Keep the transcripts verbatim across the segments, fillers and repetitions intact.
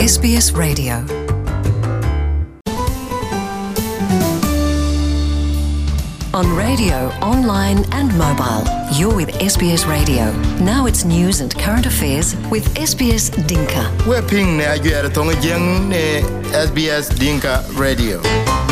S B S Radio. On radio, online and mobile, you're with S B S Radio. Now it's news and current affairs with S B S Dinka. We're ping ne ajuere tonga jeng ne S B S Dinka Radio.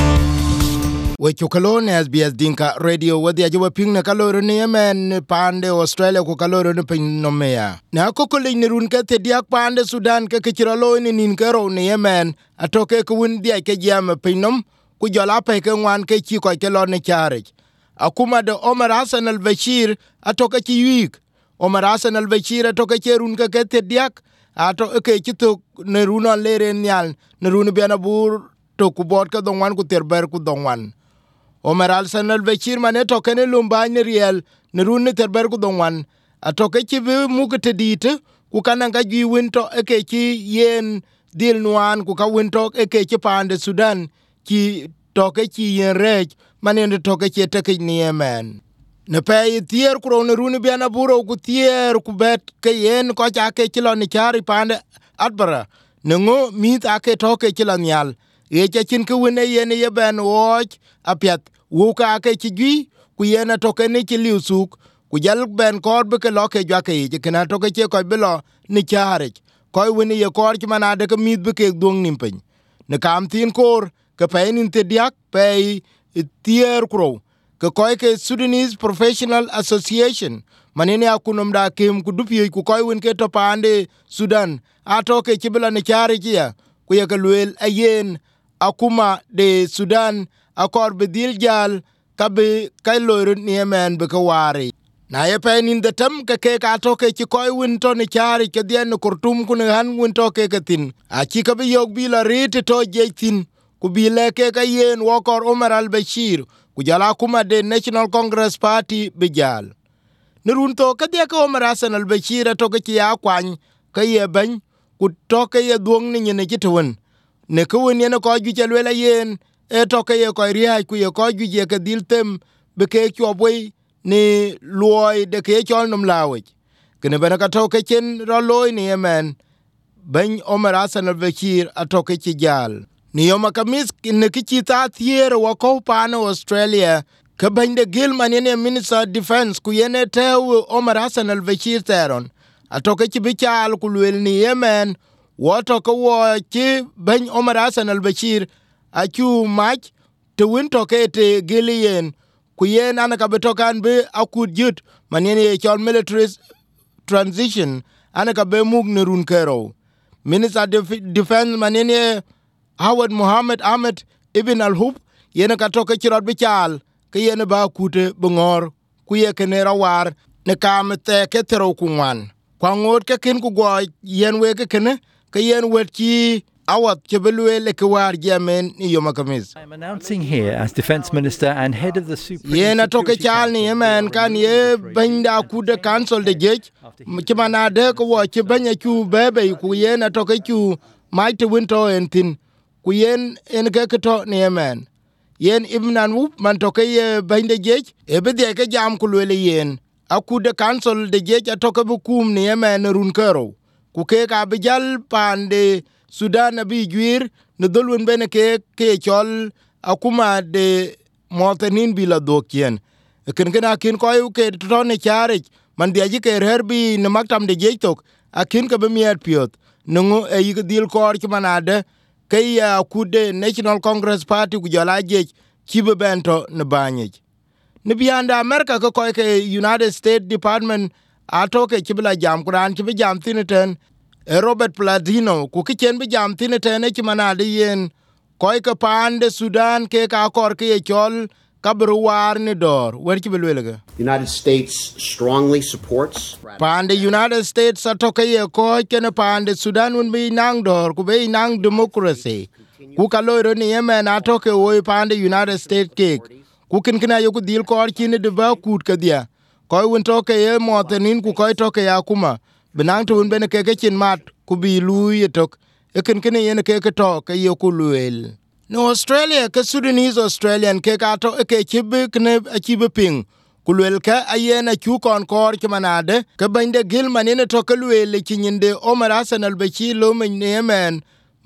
We chukalo ne S B S Dinka Radio wadi ajuwe ping ne kaloro ne yemen pande Australia ku kaloro ne ping nomea. Na kokoli ne runke te diak pande Sudan ke kichiralo ne ninkero ne yemen atoke kuwin diak ke jam ping nom ku jola pe ke ngwan ke chi ko ke lo ne charge. Akuma de Omar Hassan al-Bashir atoka ci yik Omar Hassan al-Bashir atoka ci run ka ke diak ato ke ci to ne runo lere nyal ne runo bena bur to ku bot ka dongwan ku terber ku dongwan Omar Hassan al-Bashir mane to ke ne lumba ne riel ne runo terber ku dongwan atoka ci be mu ke tedite ku kananga gi winto e ke ci yen dil nwan ku ka winto e ke ci pande Sudan ci to ke ci yen rej manende toke chete ke ni yemen ne pay tier kro ne runi biana buro ku tier ku bet ke yen ko ja ke kilo ni chari pande adbara ne ngo mit ake toke kilo nyal ye cha chin ku ne yen ye ben woch apiat wu ka ke chigi ku yen toke ni chiliusuk ku jal ben kor be ke loke ja ke je kana toke che ko bilo ni chari ko woni ye kor ki manade ke mit be ke dong nimpen ne kam tin kor ke pay nin te diak pay tier kro ke koy ke Sudanese Professional Association manene akunom da kem ku dupi ku koy won ke to pande Sudan ato ke kibla ne chari kia ku ye ke luel ayen akuma de Sudan akor bedil jal kabe kay loro ni yemen be ko wari na ye pen in the tam ke ke ka to ke koy won to ne chari ke den kurtum ku ne han won to ke ke tin a chi ka be yok bi la rete to je tin ku bi leke ka yen wokor Omar al-Bashir ku jala kuma de National Congress Party bijal ne runto ka de ka Omar Hassan al-Bashir to ka ya kwan ka ye ban ku to ka ye duong ni ne kitwen ne ku ne ko ju jelwela yen e to ka ye ko ri ku ye ko ju je ka diltem be ke chobwe ni loy de ke chol num lawe kene bana ka to ka chen ro loy ni yemen ban Omar Hassan al-Bashir atoke ci jal ni yoma kamis ne kichi ta thier wa ko pano Australia ka bande Gilman ne Minister Defense ku yene tew Omar Hassan al-Bashir teron atoke ci bichal ku lwel ni Yemen woto ko wo ci ban Omar Hassan al-Bashir a chu mach te winto ke te gilien ku yen ana ka betokan be akud jut manene ye chol military transition ana ka be mug ne run kero Minister Def- Defense manene Howard Mohammed Ahmed Ibn Al-Hub yene ka toke chirot bichal ke yene ba kute bungor ku ye kenera war ne kam te ke tero kunwan kwa ngot ke kin ku go yen we ke kene ke yen wet ki awat ke belwele ke war jamen ni yoma kamis I am announcing here as Defence Minister and head of the Supreme yene toke Security chal ni yemen kan ye benda kude council de jej kimana de ko wo ke banya ku bebe ku yene toke ku might winto entin ku yen en ke to ne yemen yen ibnan wup man to ke binde jej e be de ke jam ku le yen akude council de jej atoke bu kum ne yemen run kero ku ke ka bijal pande Sudan bi gwir ne dolwen bene ke ke chol akuma de motanin bila dokien ken ken akin ko ke to ne chare man de ji ke herbi ne maktam de jej tok akin ke be miet piot no e yig dil kor ki manade ke ya kude National Congress Party ku jala jej kibe bento ne banye ne bianda America ko ko ke United States Department atoke kibla jam kuran kibe jam tineten e Robert Platino ku kichen bi jam tineten e manade yen ko ke pande Sudan ke ka kor ke chol kabru war ni dor wer kibelwelga United States strongly supports pande United States atoke ye ko ken pande Sudan un bi nang dor ku be nang democracy ku kaloro ni yemen atoke wo pande United States ke ku kin kina yo ku dil kor kin de ba kut ka dia ko un toke ye motenin ku ko toke ya kuma benang to un bene ke ke chin mat ku bi lu ye tok e kin kin ye ne ke ke to ke yo ku luel no Australia ke Sudanese Australian ke ka to ke chibe kne a chibe ping kulwel ka ayena chu kon kor chmanade ke bande Gilman ne to ke luel chinyinde Omar Hassan al-Bashir lo men yemen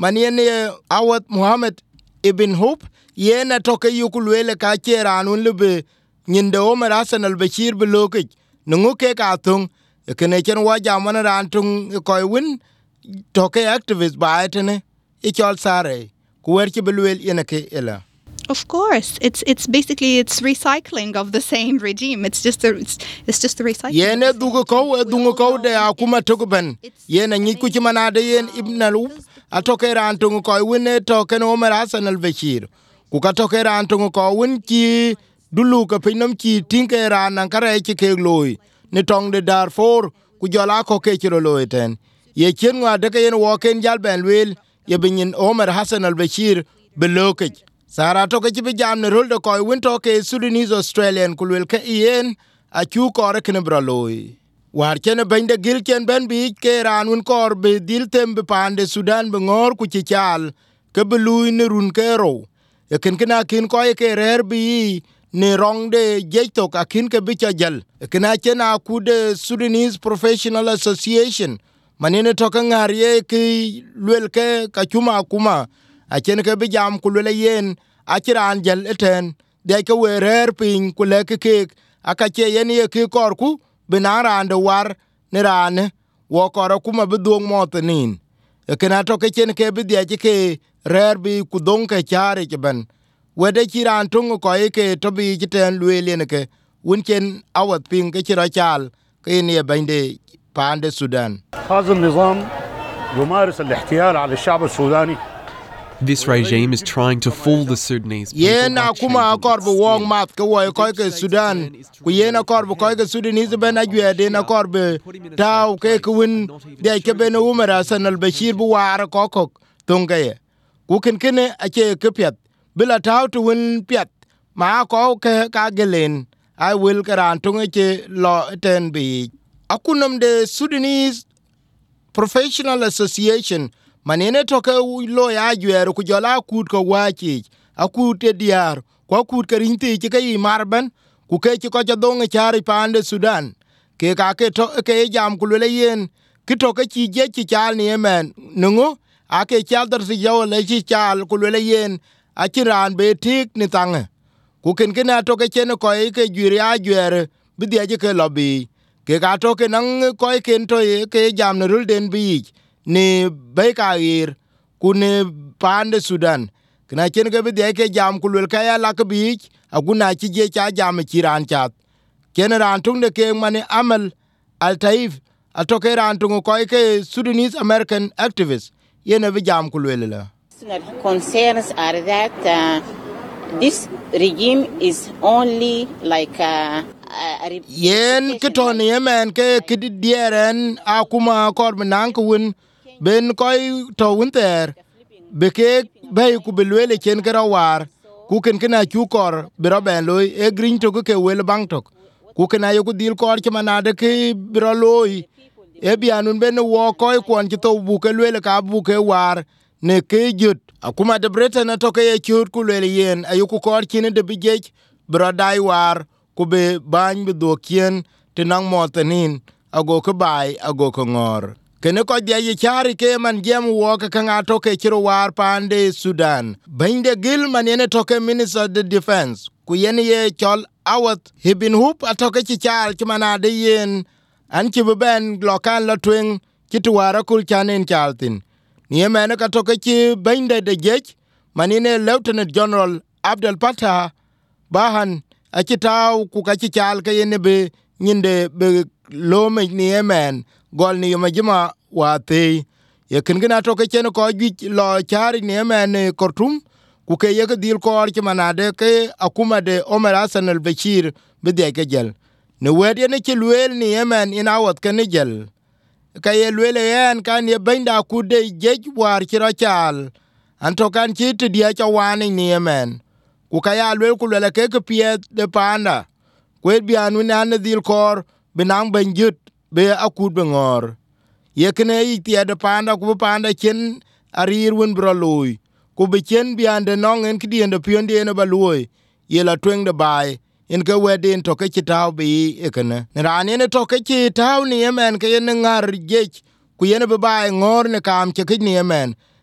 man yen Awad Muhammad ibn Hub yen atoke yukulwele ka chera nun lebe nyinde Omar Hassan al-Bashir beloke nungu ke ka thung kene chen wa jamana ran tung koy win toke activist ba etene e chol sare ku werche belwel yenake ela. Of course, it's it's basically it's recycling of the same regime. It's just a it's, it's just the recycling. Yene dugo ko dungo ko de akuma tokuben. Yene nyi ku chimana de yen Ibn Alup atoke ran tungo ko win toke no Omar Hassan al-Bashir. Ku ka toke ran tungo ko win ki dulu ka pinam ki tinke ran nan kare ki ke loy. Ni tong de Darfur ku jola ko ke chiro loy ten. Ye chen wa de ke yen woken jal ben wel ye bin Omar Hassan al-Bashir beloke. Sara toke chibi jam ne roldo koi winto ke Sudanese Australian kulwel ke ien a chu kore kene braloi. War chene bende gil chen ben bi ke ran win kor be dil tem be pande Sudan be ngor ku chichal ke belui ne run ke ro. E ken kena kin koi ke rer bi ne rong de jeitok a kin ke bicha jal. E kena chena kude Sudanese Professional Association manine toke ngarye ki lwel ke kachuma kuma. A chen ke bi jam kulele yen a chiran jel eten de ke werer pin kule ke ke aka che yen ye ke korku binara ande war ne rane wo koro kuma bi dong motenin e kana to ke chen ke bi de ke rer bi ku dong ke chare ke ben wede chiran tung ko e ke to bi jiten lwele ne ke wunchen awat pin ke chira chal ke ne bende pande Sudan. هذا النظام يمارس الاحتيال على الشعب السوداني. This regime is trying to fool the Sudanese people. Yena kuma korbu wong mat ke wo ko ke Sudan ku yena korbu ko ke Sudanese ben ajwe de na korbu taw ke kun de ke ben Umar Hassan al-Bashir bu war ko ko tungaye ku ken kene ake ke pet bila taw to win pet ma ko ke ka gelen I will karan tungache lo ten bi akunam de Sudanese Professional Association manene toke lo ya jwer ku jola kut ko wachi akute diar ko kut karinti ke kai marban ku ke ko jadong chari pande Sudan ke ka ke to ke jam ku le yen ki to ke chi je chi chal ni men nungu ake chal dar si yo le chi chal ku le yen akiran be tik ni tange ku ken ken to ke chen ko ke jwer ya jwer bi de ke lobby ke ka to ke nang ko ken to ke jam ne rul den bi ni baikair kune pande Sudan kena chen ke bi de ke jam kulul ka ya lak bi aguna chi je cha jam chiran chat ken ran tung de ke mane Amal Al Taif atoke ran tung ko ke Sudanese American activist yene bi jam kulul la. Concerns are that uh, this regime is only like uh, a yen kitoni yemen ke kidieren akuma korbenang kun ben koy to winter beke bay ku belwele chen karawar ku ken kana chukor biro ben loy e green to ke wel bang tok ku kana yo ku dil kor chmanade ke biro loy e bianun ben wo koy kwon to bu ke lwele ka bu ke war ne ke jut akuma de Britain to ke chut ku lele yen ayo ku kor kin de bijej biro dai war ku be ban bi do kien tinang motanin ago ke bai ago ko ngor kene ko dia chari ke man gem wo ka nga to ke chiro war pande Sudan binde gil man ene to ke Minister of the Defense ku yen ye chol Awad Ibn Hub atoke chi chal chmana de yen an chi ben lokan la twing chi tuwara kul chanen chaltin ni emene ka to ke chi binde de jej man ene Lieutenant General Abdel Fattah Bahan achitaw ku ka chi chal ke yen be nyinde be lome ni emen gol ni majima wa te ye kengena to ke chen ko gi lo chari ni men Khartoum ku ke ye dil ko ar ki manade ke akuma de Omar Hassan al-Bashir be de ke gel ne wede ne ki lwel ni yemen ina wat ke ne gel ka ye lwel yen kan ye benda ku de jej war ki rachal anto kan ki te dia cha wani ni yemen ku ka ya lwel ku le ke ke pie de panda ku bi anu nan dil kor benang benjut be akud bengor yekne iti de panda ku panda chen arir won broloy ku be chen biande nong en kidien de pionde en baloy yela tweng de bai en ke wedin to ke taw bi ekene rani ne to ke taw ni yemen ke en ngar gech ku yen be bai ngor ne kam che ke ni yemen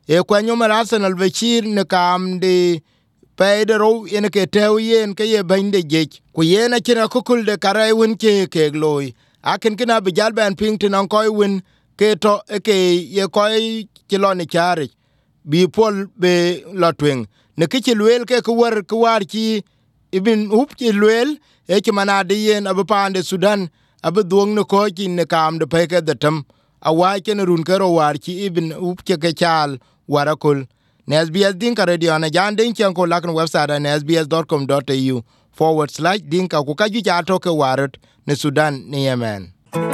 e kwanyo mar Arsenal Bashir ne kam de Pedro ene ke tew yen ke ye bande jej ku yena kina kokul de karai won ke ke loy akin kina bi jal ban ping tin on koy win ke to ke ye koy kilone chari bi pol be lotwing ne ke lwel ke ku war ku war ki ibin up ki lwel e ki manade yen abapande Sudan abu duong ne ko ki ne kam de peke de tam awa ken run kero war ki ibin up ke ke chal warakul ne S B S Dinka Radio na jan den chen ko lakon website na s b s dot com dot a u forward slash dinka ku ka ju ja to ke warat ne Sudan ne Yemen.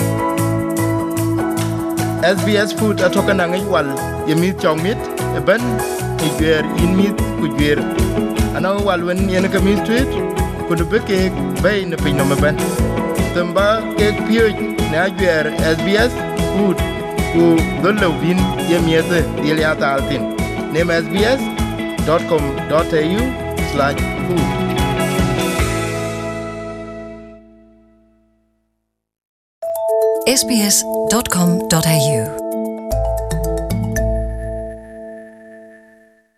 S B S Food atoka na ngai wal yemit chongmit e ban e gwer in mit ku gwer ana wal wen yen ka mit tweet ku de beke bay ne pin no ban tamba ke pio na gwer S B S Food ku dolo vin yemiete dilia taltin name s b s dot com dot a u slash food. s b s dot com dot a u